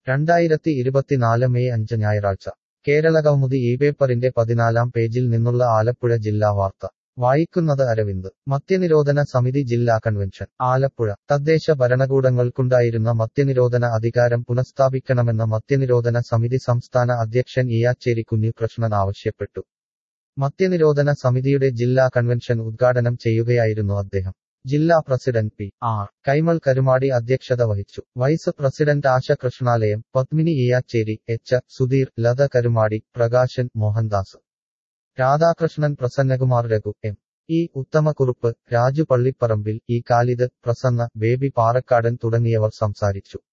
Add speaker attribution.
Speaker 1: 2024 May 5 ഞായറാഴ്ച കേരളകൗമുദി ഈ പേപ്പറിന്റെ 14-ാം പേജിൽ നിന്നുള്ള ആലപ്പുഴ ജില്ലാ വാർത്ത വായിക്കുന്നത് അരവിന്ദ്. മദ്യനിരോധന സമിതി ജില്ലാ കൺവെൻഷൻ ആലപ്പുഴ. തദ്ദേശ ഭരണകൂടങ്ങൾക്കുണ്ടായിരുന്ന മദ്യനിരോധന അധികാരം പുനഃസ്ഥാപിക്കണമെന്ന് മദ്യനിരോധന സമിതി സംസ്ഥാന അധ്യക്ഷൻ ഇയാച്ചേരി കുഞ്ഞികൃഷ്ണൻ ആവശ്യപ്പെട്ടു. മദ്യനിരോധന സമിതിയുടെ ജില്ലാ കൺവെൻഷൻ ഉദ്ഘാടനം ചെയ്യുകയായിരുന്നു അദ്ദേഹം. ജില്ലാ president P. R. Kaimal Karumadi അധ്യക്ഷത വഹിച്ചു. Vice president Asha Krishnalayam, Padmini Iyacheri, H. Sudheer, Latha Karumadi, Prakashan, Mohandas, Radhakrishnan, Prasannakumar, Raghu, M. E. Uthamakkurup, Raju Pallipparambil, E. Khalid, Prasanna, Baby Parakkadan തുടങ്ങിയവർ സംസാരിച്ചു.